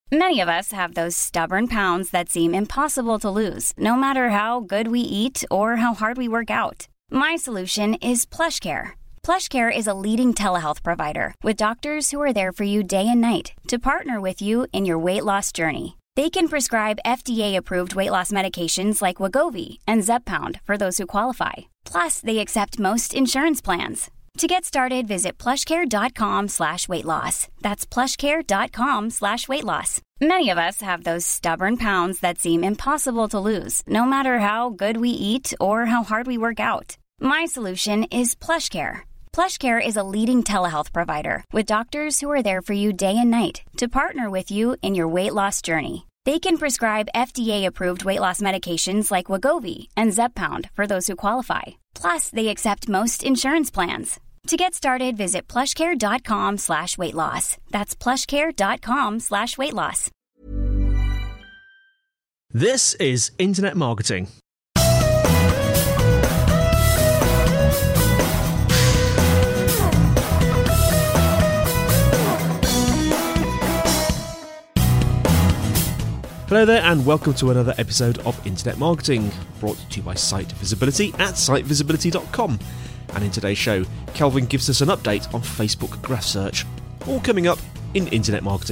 Many of us have those stubborn pounds that seem impossible to lose, no matter how good we eat or how hard we work out. My solution is PlushCare. PlushCare is a leading telehealth provider with doctors who are there for you day and night to partner with you in your weight loss journey. They can prescribe FDA-approved weight loss medications like Wegovy and Zepbound for those who qualify. Plus, they accept most insurance plans. To get started, visit plushcare.com/weightloss. That's plushcare.com/weightloss. Many of us have those stubborn pounds that seem impossible to lose, no matter how good we eat or how hard we work out. My solution is PlushCare. PlushCare is a leading telehealth provider with doctors who are there for you day and night to partner with you in your weight loss journey. They can prescribe FDA-approved weight loss medications like Wegovy and Zepbound for those who qualify. Plus, they accept most insurance plans. To get started, visit plushcare.com/weightloss. That's plushcare.com/weightloss. This is Internet Marketing. Hello there and welcome to another episode of Internet Marketing, brought to you by Site Visibility at sitevisibility.com. And in today's show, Kelvin gives us an update on Facebook Graph Search. All coming up in Internet Marketing.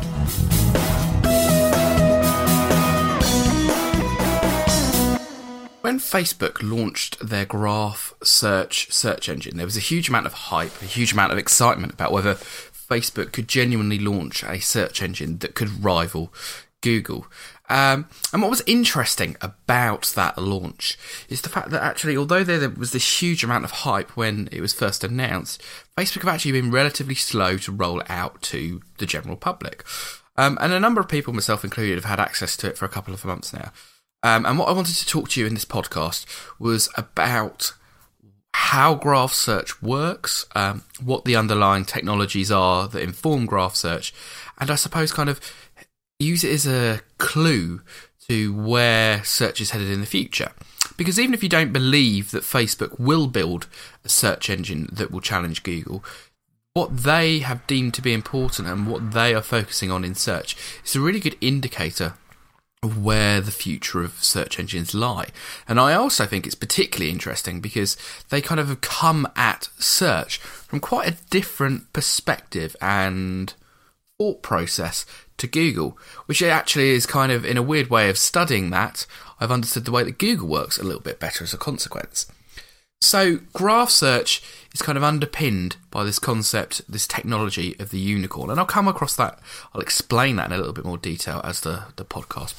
When Facebook launched their Graph search engine, there was a huge amount of hype, a huge amount of excitement about whether Facebook could genuinely launch a search engine that could rival Google. And what was interesting about that launch is the fact that actually, although there was this huge amount of hype when it was first announced, Facebook have actually been relatively slow to roll it out to the general public. And a number of people, myself included, have had access to it for a couple of months now. And what I wanted to talk to you in this podcast was about how Graph Search works, what the underlying technologies are that inform Graph Search, and I suppose kind of use it as a clue to where search is headed in the future. Because even if you don't believe that Facebook will build a search engine that will challenge Google, what they have deemed to be important and what they are focusing on in search is a really good indicator of where the future of search engines lie. And I also think it's particularly interesting because they kind of have come at search from quite a different perspective and thought process to Google, which actually is kind of, in a weird way of studying that, I've understood the way that Google works a little bit better as a consequence. So Graph Search is kind of underpinned by this concept, this technology of the unicorn, and I'll come across that, I'll explain that in a little bit more detail as the podcast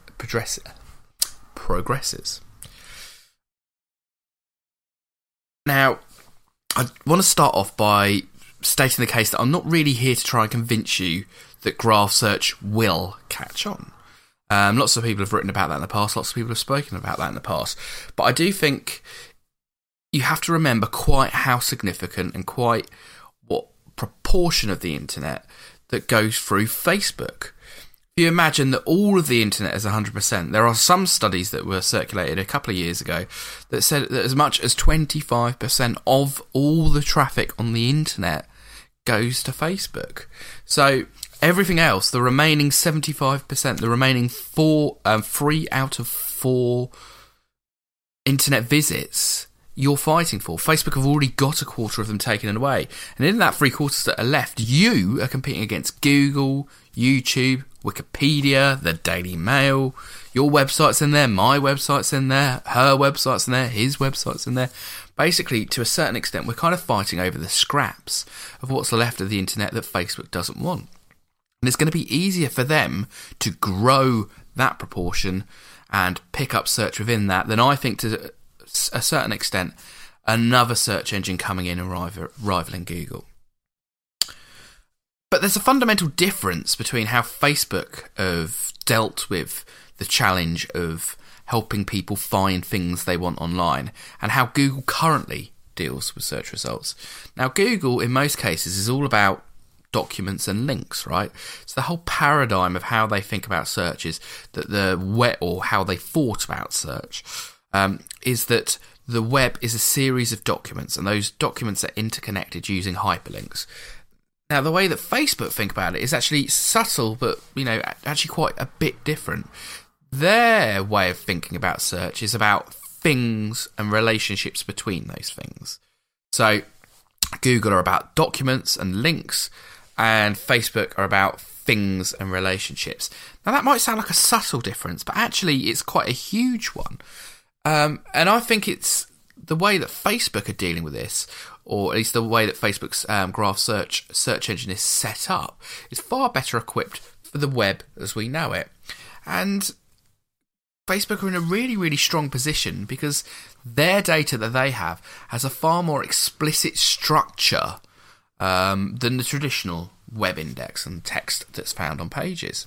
progresses. Now, I want to start off by stating the case that I'm not really here to try and convince you that Graph Search will catch on. Lots of people have written about that in the past, lots of people have spoken about that in the past, but I do think you have to remember quite how significant and quite what proportion of the internet that goes through Facebook. If you imagine that all of the internet is 100%, there are some studies that were circulated a couple of years ago that said that as much as 25% of all the traffic on the internet goes to Facebook. So everything else, the remaining 75%, the remaining 3 out of 4 internet visits, you're fighting for. Facebook have already got a quarter of them taken away. And in that 3/4 that are left, you are competing against Google, YouTube, Wikipedia, the Daily Mail. Your website's in there, my website's in there, her website's in there, his website's in there. Basically, to a certain extent, we're kind of fighting over the scraps of what's left of the internet that Facebook doesn't want. And it's going to be easier for them to grow that proportion and pick up search within that than I think, to a certain extent, another search engine coming in and rivaling Google. But there's a fundamental difference between how Facebook have dealt with the challenge of helping people find things they want online and how Google currently deals with search results. Now, Google, in most cases, is all about documents and links, right? So the whole paradigm of how they think about search is that or how they thought about search is that the web is a series of documents, and those documents are interconnected using hyperlinks. Now, the way that Facebook think about it is actually subtle, but, actually quite a bit different. Their way of thinking about search is about things and relationships between those things. So, Google are about documents and links, and Facebook are about things and relationships. Now, that might sound like a subtle difference, but actually it's quite a huge one. And I think it's the way that Facebook are dealing with this, or at least the way that Facebook's graph search engine is set up, is far better equipped for the web as we know it. And Facebook are in a really, really strong position because their data that they have has a far more explicit structure than the traditional web index and text that's found on pages.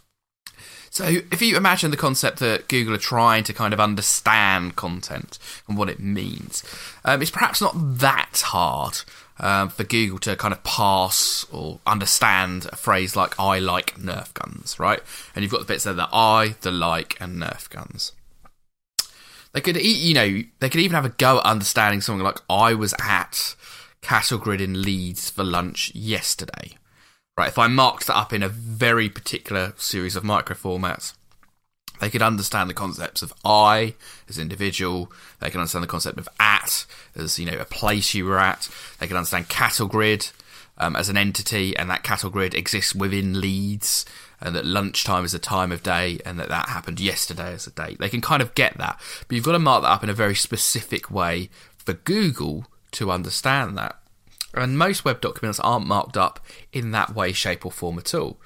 So if you imagine the concept that Google are trying to kind of understand content and what it means, it's perhaps not that hard for Google to kind of parse or understand a phrase like "I like Nerf guns," right? And you've got the bits there, the "I," the "like," and Nerf guns. They could, they could even have a go at understanding something like "I was at Cattle Grid in Leeds for lunch yesterday." Right, if I marked that up in a very particular series of micro formats, they could understand the concepts of "I" as individual. They can understand the concept of "at" as, a place you were at. They can understand Cattle Grid as an entity, and that Cattle Grid exists within Leeds, and that lunchtime is a time of day, and that happened yesterday as a date. They can kind of get that, but you've got to mark that up in a very specific way for Google to understand that. And most web documents aren't marked up in that way, shape or form at all.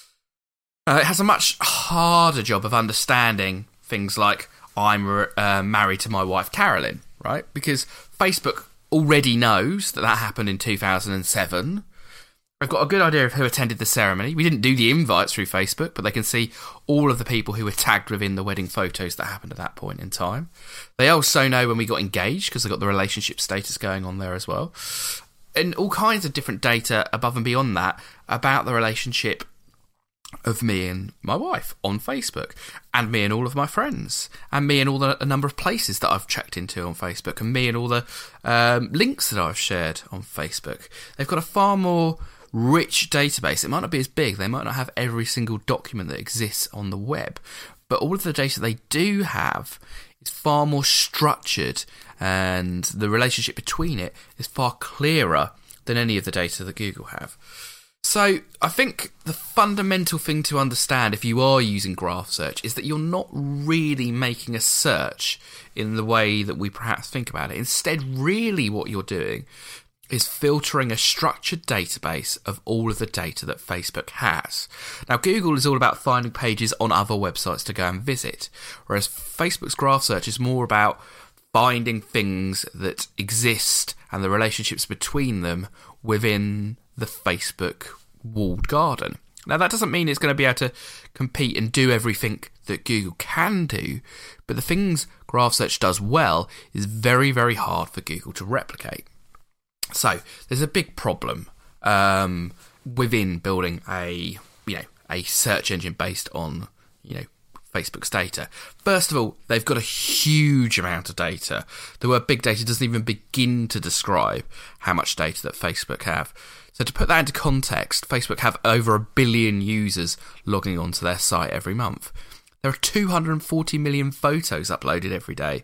It has a much harder job of understanding things like "I'm married to my wife Carolyn," right? Because Facebook already knows that happened in 2007. They've got a good idea of who attended the ceremony. We didn't do the invites through Facebook, but they can see all of the people who were tagged within the wedding photos that happened at that point in time. They also know when we got engaged because they've got the relationship status going on there as well. And all kinds of different data above and beyond that about the relationship of me and my wife on Facebook, and me and all of my friends, and me and all a number of places that I've checked into on Facebook, and me and all the links that I've shared on Facebook. They've got a far more rich database. It might not be as big. They might not have every single document that exists on the web, but all of the data they do have is far more structured, and the relationship between it is far clearer than any of the data that Google have. So I think the fundamental thing to understand if you are using graph search is that you're not really making a search in the way that we perhaps think about it. Instead, really what you're doing is filtering a structured database of all of the data that Facebook has. Now, Google is all about finding pages on other websites to go and visit, whereas Facebook's graph search is more about finding things that exist and the relationships between them within the Facebook walled garden. Now, that doesn't mean it's going to be able to compete and do everything that Google can do, but the things graph search does well is very, very hard for Google to replicate. So there's a big problem within building a search engine based on Facebook's data. First of all, they've got a huge amount of data. The word big data doesn't even begin to describe how much data that Facebook have. So to put that into context, Facebook have over 1 billion users logging onto their site every month. There are 240 million photos uploaded every day,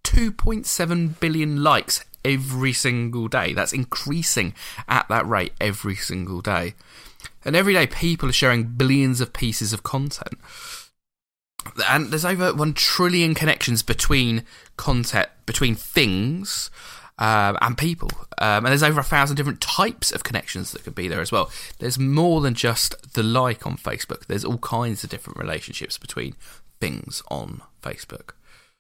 2.7 billion likes every single day. That's increasing at that rate every single day. And every day people are sharing billions of pieces of content. And there's over 1 trillion connections between content, between things and people. And there's over 1,000 different types of connections that could be there as well. There's more than just the like on Facebook. There's all kinds of different relationships between things on Facebook.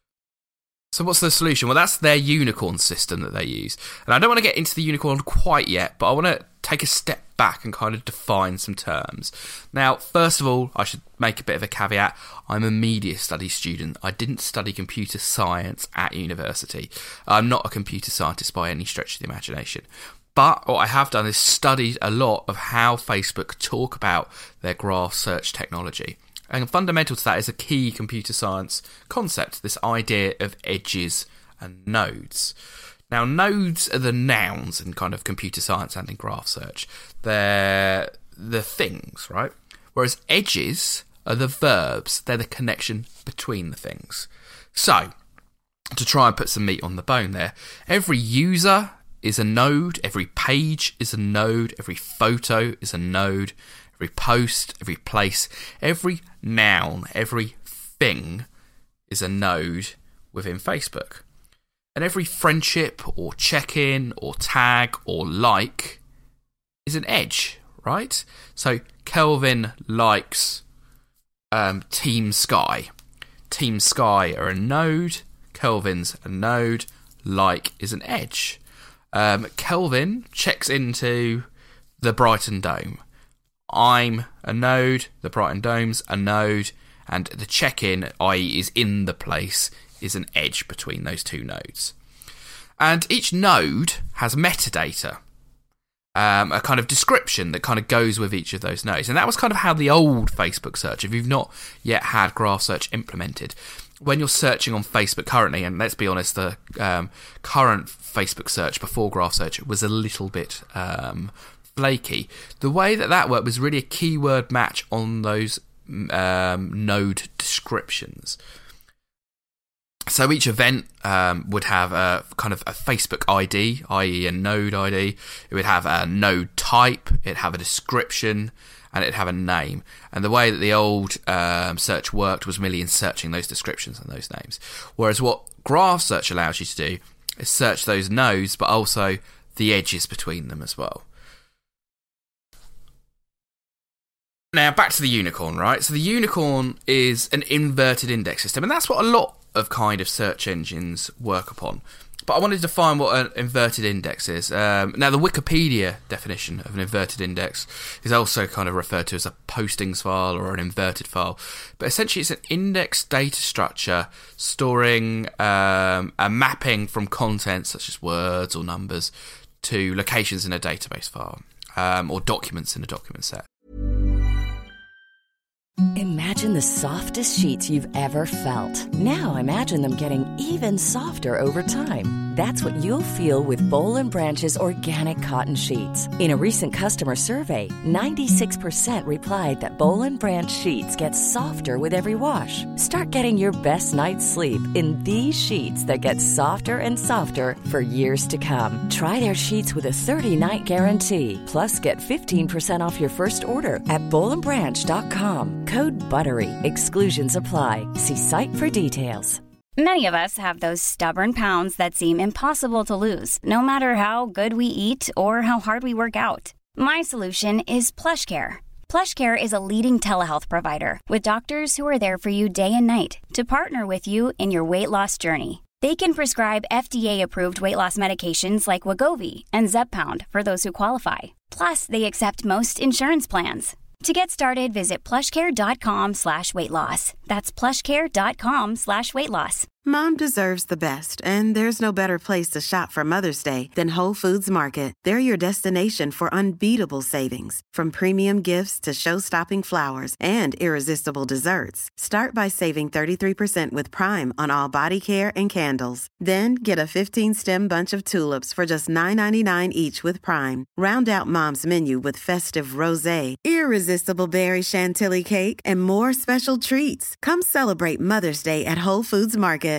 So what's the solution? Well, that's their unicorn system that they use. And I don't want to get into the unicorn quite yet, but I want to take a step back and kind of define some terms. Now, first of all, I should make a bit of a caveat. I'm a media studies student. I didn't study computer science at university. I'm not a computer scientist by any stretch of the imagination. But what I have done is studied a lot of how Facebook talk about their graph search technology. And fundamental to that is a key computer science concept, this idea of edges and nodes. Now, nodes are the nouns in kind of computer science and in graph search. They're the things, right? Whereas edges are the verbs. They're the connection between the things. So, to try and put some meat on the bone there, every user is a node, every page is a node, every photo is a node, every post, every place, every noun, every thing is a node within Facebook. And every friendship or check-in or tag or like is an edge, right? So Kelvin likes Team Sky. Team Sky are a node, Kelvin's a node, like is an edge. Kelvin checks into the Brighton Dome. I'm a node, the Brighton Dome's a node, and the check-in, i.e. is in the place, is an edge between those two nodes. And each node has metadata, a kind of description that kind of goes with each of those nodes. And that was kind of how the old Facebook search, if you've not yet had graph search implemented, when you're searching on Facebook currently, and let's be honest, the current Facebook search before graph search was a little bit flaky. The way that worked was really a keyword match on those node descriptions. So each event would have a kind of a Facebook ID, i.e. a node ID. It would have a node type, it'd have a description, and it'd have a name. And the way that the old search worked was merely in searching those descriptions and those names. Whereas what graph search allows you to do is search those nodes, but also the edges between them as well. Now, back to the unicorn, right? So the unicorn is an inverted index system, and that's what a lot of kind of search engines work upon. But I wanted to define what an inverted index is. Now, the Wikipedia definition of an inverted index is also kind of referred to as a postings file or an inverted file. But essentially, it's an index data structure storing a mapping from content, such as words or numbers, to locations in a database file or documents in a document set. Imagine the softest sheets you've ever felt. Now imagine them getting even softer over time. That's what you'll feel with Boll & Branch's organic cotton sheets. In a recent customer survey, 96% replied that Boll & Branch sheets get softer with every wash. Start getting your best night's sleep in these sheets that get softer and softer for years to come. Try their sheets with a 30-night guarantee. Plus, get 15% off your first order at bollandbranch.com. Code BUTTERY. Exclusions apply. See site for details. Many of us have those stubborn pounds that seem impossible to lose, no matter how good we eat or how hard we work out. My solution is PlushCare. PlushCare is a leading telehealth provider with doctors who are there for you day and night to partner with you in your weight loss journey. They can prescribe FDA-approved weight loss medications like Wegovy and Zepbound for those who qualify. Plus, they accept most insurance plans. To get started, visit plushcare.com/weightloss. That's plushcare.com/weightloss. Mom deserves the best, and there's no better place to shop for Mother's Day than Whole Foods Market. They're your destination for unbeatable savings, from premium gifts to show-stopping flowers and irresistible desserts. Start by saving 33% with Prime on all body care and candles. Then get a 15-stem bunch of tulips for just $9.99 each with Prime. Round out Mom's menu with festive rosé, irresistible berry chantilly cake, and more special treats. Come celebrate Mother's Day at Whole Foods Market.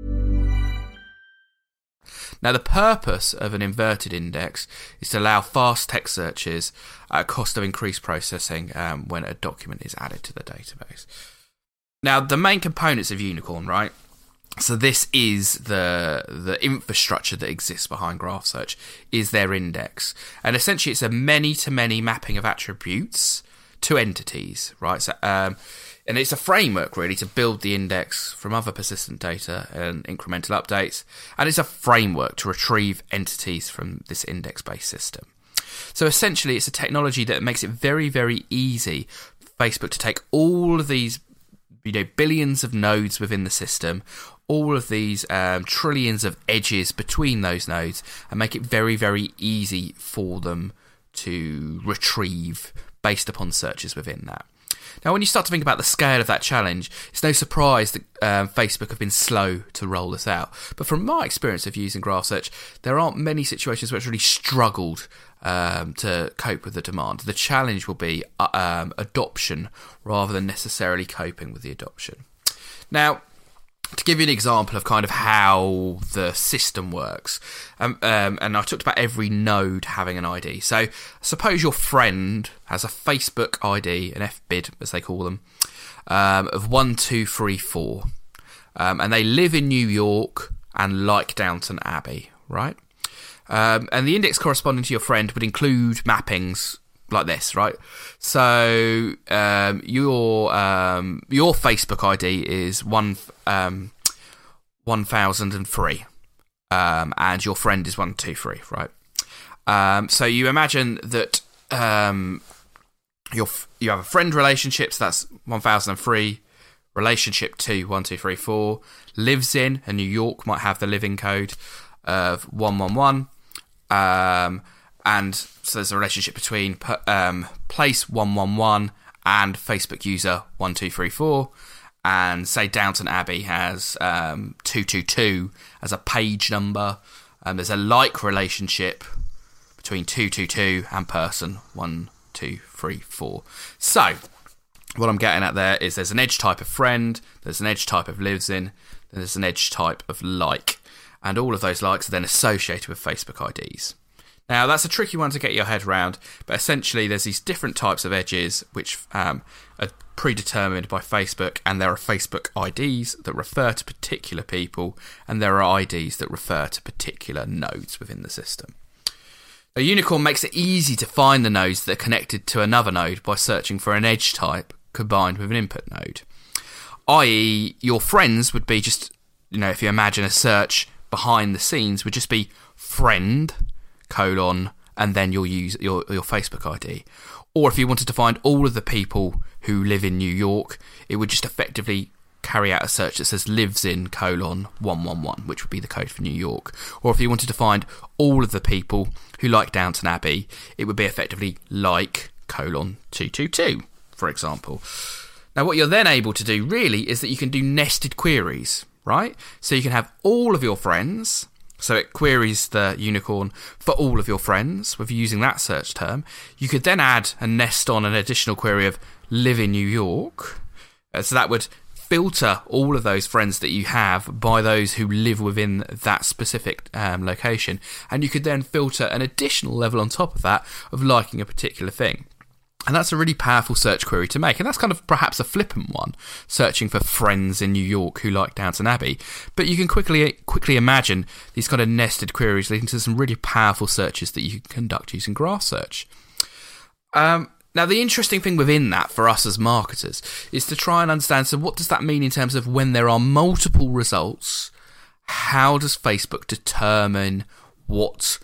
Now, the purpose of an inverted index is to allow fast text searches at a cost of increased processing when a document is added to the database. Now, the main components of Unicorn, right? So this is the infrastructure that exists behind graph search, is their index. And essentially, it's a many-to-many mapping of attributes to entities, right? So, and it's a framework, really, to build the index from other persistent data and incremental updates. And it's a framework to retrieve entities from this index-based system. So essentially, it's a technology that makes it very, very easy for Facebook to take all of these, billions of nodes within the system, all of these trillions of edges between those nodes, and make it very, very easy for them to retrieve based upon searches within that. Now, when you start to think about the scale of that challenge, it's no surprise that Facebook have been slow to roll this out. But from my experience of using Graph Search, there aren't many situations where it's really struggled to cope with the demand. The challenge will be adoption rather than necessarily coping with the adoption. Now, to give you an example of kind of how the system works, and I talked about every node having an ID. So suppose your friend has a Facebook ID, an FBID as they call them, of 1234, and they live in New York and like Downton Abbey, right? And the index corresponding to your friend would include mappings like this, right? So your Facebook ID is 1003, and your friend is 123, right? So you imagine that you have a friend relationship, so that's 1003. Relationship to 1234, lives in, and New York might have the living code of 111. And so there's a relationship between place 111 and Facebook user 1234, and say Downton Abbey has 222 as a page number. There's a like relationship between 222 and person 1234. So what I'm getting at there is there's an edge type of friend, there's an edge type of lives in, and there's an edge type of like, and all of those likes are then associated with Facebook IDs. Now, that's a tricky one to get your head around, but essentially there's these different types of edges which are predetermined by Facebook, and there are Facebook IDs that refer to particular people, and there are IDs that refer to particular nodes within the system. A unicorn makes it easy to find the nodes that are connected to another node by searching for an edge type combined with an input node. I.e., your friends would be just, if you imagine a search behind the scenes, would just be friend, and then you'll use your Facebook ID. Or if you wanted to find all of the people who live in New York, it would just effectively carry out a search that says lives in 111, which would be the code for New York. Or if you wanted to find all of the people who like Downton Abbey, it would be effectively like 222, for example. Now, what you're then able to do really is that you can do nested queries, right? So you can have all of your friends. So it queries the unicorn for all of your friends with using that search term. You could then add and nest on an additional query of live in New York. So that would filter all of those friends that you have by those who live within that specific location. And you could then filter an additional level on top of that of liking a particular thing. And that's a really powerful search query to make. And that's kind of perhaps a flippant one, searching for friends in New York who like Downton Abbey. But you can quickly imagine these kind of nested queries leading to some really powerful searches that you can conduct using Graph Search. Now, the interesting thing within that for us as marketers is to try and understand, so what does that mean in terms of when there are multiple results? How does Facebook determine what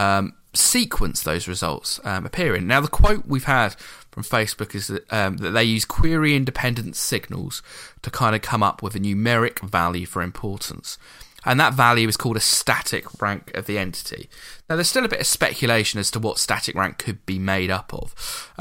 sequence those results appear in? Now, the quote we've had from Facebook is that they use query-independent signals to kind of come up with a numeric value for importance. And that value is called a static rank of the entity. Now, there's still a bit of speculation as to what static rank could be made up of.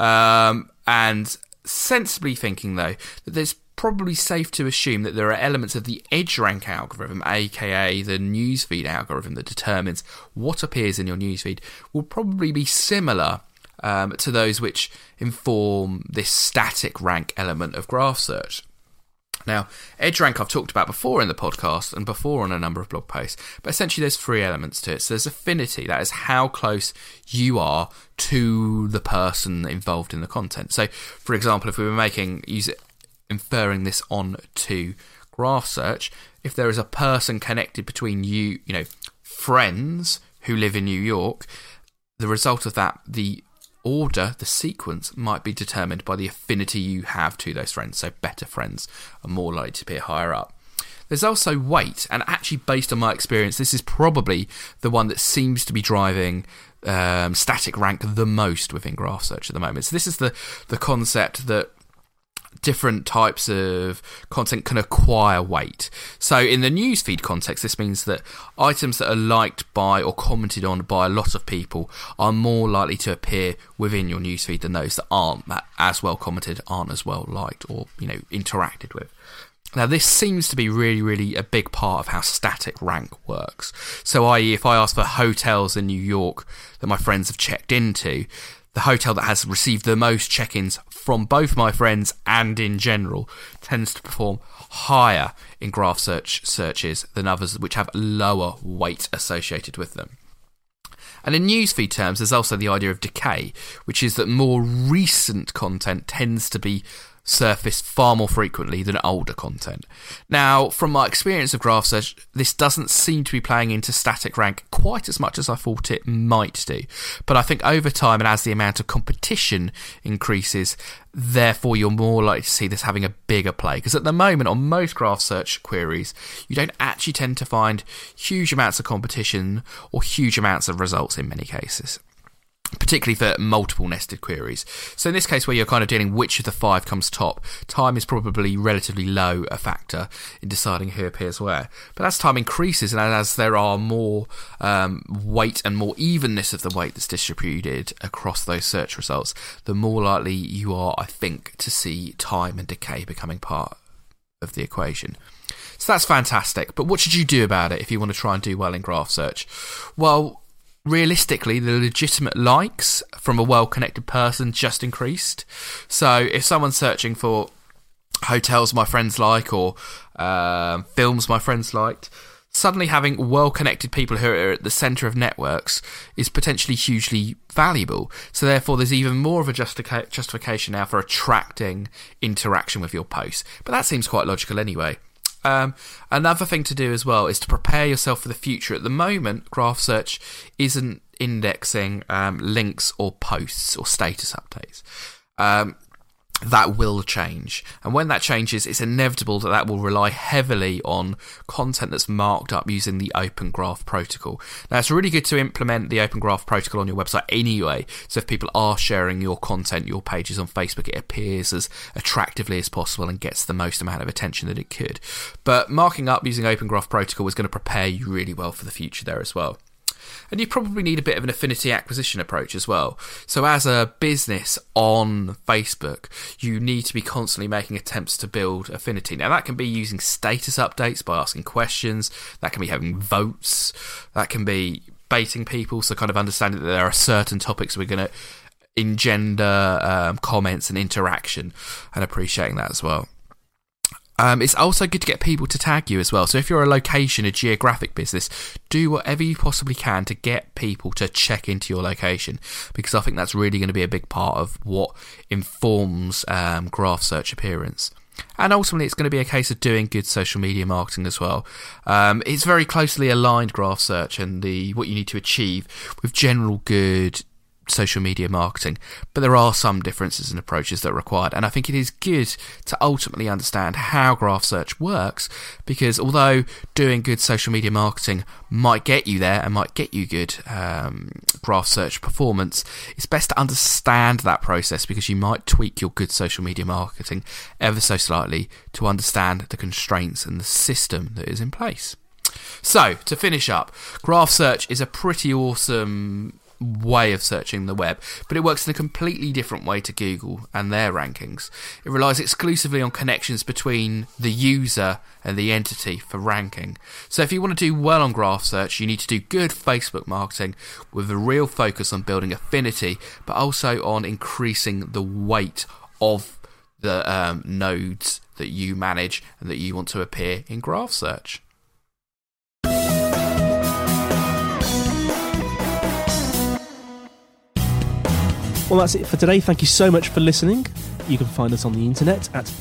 And sensibly thinking, though, that there's probably safe to assume that there are elements of the EdgeRank algorithm, aka the newsfeed algorithm that determines what appears in your newsfeed, will probably be similar to those which inform this static rank element of Graph Search. Now, EdgeRank I've talked about before in the podcast and before on a number of blog posts, but essentially there's three elements to it. So there's affinity, that is how close you are to the person involved in the content. So, for example, if we were inferring this on to Graph Search, if there is a person connected between you, friends who live in New York, the result of that, the order, the sequence, might be determined by the affinity you have to those friends. So better friends are more likely to appear higher up. There's also weight, and actually based on my experience, this is probably the one that seems to be driving static rank the most within Graph Search at the moment. So this is the concept that different types of content can acquire weight. So in the newsfeed context, this means that items that are liked by or commented on by a lot of people are more likely to appear within your newsfeed than those that aren't as well commented, aren't as well liked, or interacted with. Now, this seems to be really, really a big part of how static rank works. So, i.e., if I ask for hotels in New York that my friends have checked into, the hotel that has received the most check-ins from both my friends and in general tends to perform higher in graph searches than others which have lower weight associated with them. And in newsfeed terms, there's also the idea of decay, which is that more recent content tends to be surfaced far more frequently than older content. Now, from my experience of graph search, this doesn't seem to be playing into static rank quite as much as I thought it might do. But I think over time, and as the amount of competition increases, therefore you're more likely to see this having a bigger play. Because at the moment, on most graph search queries, you don't actually tend to find huge amounts of competition or huge amounts of results in many cases, particularly for multiple nested queries. So in this case, where you're kind of dealing which of the 5 comes top, time is probably relatively low a factor in deciding who appears where. But as time increases, and as there are more weight and more evenness of the weight that's distributed across those search results, the more likely you are, I think, to see time and decay becoming part of the equation. So that's fantastic. But what should you do about it if you want to try and do well in graph search? Well, realistically, the legitimate likes from a well-connected person just increased. So if someone's searching for hotels my friends like or films my friends liked, suddenly having well-connected people who are at the centre of networks is potentially hugely valuable. So therefore, there's even more of a justification now for attracting interaction with your posts. But that seems quite logical anyway. Another thing to do as well is to prepare yourself for the future. At the moment, graph search isn't indexing links or posts or status updates. That will change. And when that changes, it's inevitable that will rely heavily on content that's marked up using the Open Graph protocol. Now, it's really good to implement the Open Graph protocol on your website anyway, so if people are sharing your content, your pages on Facebook, it appears as attractively as possible and gets the most amount of attention that it could. But marking up using Open Graph protocol is going to prepare you really well for the future there as well. And you probably need a bit of an affinity acquisition approach as well. So as a business on Facebook, you need to be constantly making attempts to build affinity. Now, that can be using status updates by asking questions. That can be having votes. That can be baiting people, so kind of understanding that there are certain topics we're going to engender comments and interaction, and appreciating that as well. It's also good to get people to tag you as well. So if you're a location, a geographic business, do whatever you possibly can to get people to check into your location, because I think that's really going to be a big part of what informs graph search appearance. And ultimately, it's going to be a case of doing good social media marketing as well. It's very closely aligned, graph search, and what you need to achieve with general good social media marketing, but there are some differences in approaches that are required, and I think it is good to ultimately understand how graph search works, because although doing good social media marketing might get you there and might get you good graph search performance, it's best to understand that process, because you might tweak your good social media marketing ever so slightly to understand the constraints and the system that is in place. So, to finish up, graph search is a pretty awesome way of searching the web, but it works in a completely different way to Google and their rankings. It relies exclusively on connections between the user and the entity for ranking. So if you want to do well on graph search, you need to do good Facebook marketing with a real focus on building affinity, but also on increasing the weight of the nodes that you manage and that you want to appear in graph search. Well, that's it for today. Thank you so much for listening. You can find us on the internet at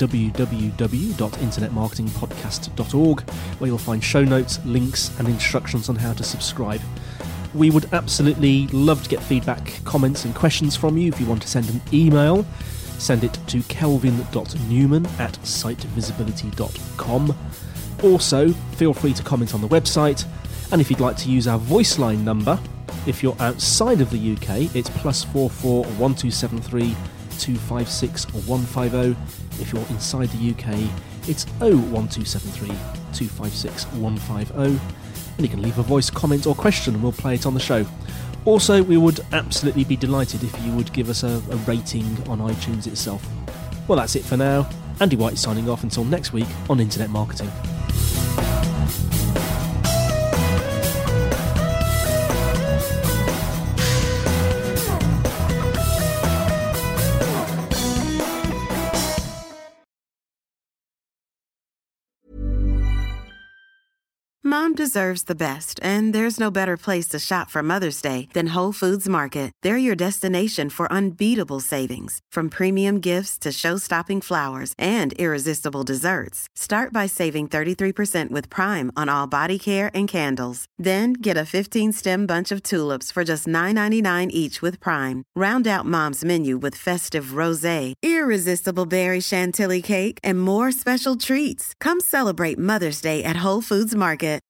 www.internetmarketingpodcast.org, where you'll find show notes, links, and instructions on how to subscribe. We would absolutely love to get feedback, comments, and questions from you. If you want to send an email, send it to kelvin.newman@sitevisibility.com. Also, feel free to comment on the website, and if you'd like to use our voice line number, if you're outside of the UK, it's +44 1273 256 150. If you're inside the UK, it's 01273 256 150. And you can leave a voice comment or question and we'll play it on the show. Also, we would absolutely be delighted if you would give us a rating on iTunes itself. Well, that's it for now. Andy White signing off until next week on Internet Marketing. Mom deserves the best, and there's no better place to shop for Mother's Day than Whole Foods Market. They're your destination for unbeatable savings, from premium gifts to show-stopping flowers and irresistible desserts. Start by saving 33% with Prime on all body care and candles. Then get a 15-stem bunch of tulips for just $9.99 each with Prime. Round out Mom's menu with festive rosé, irresistible berry chantilly cake, and more special treats. Come celebrate Mother's Day at Whole Foods Market.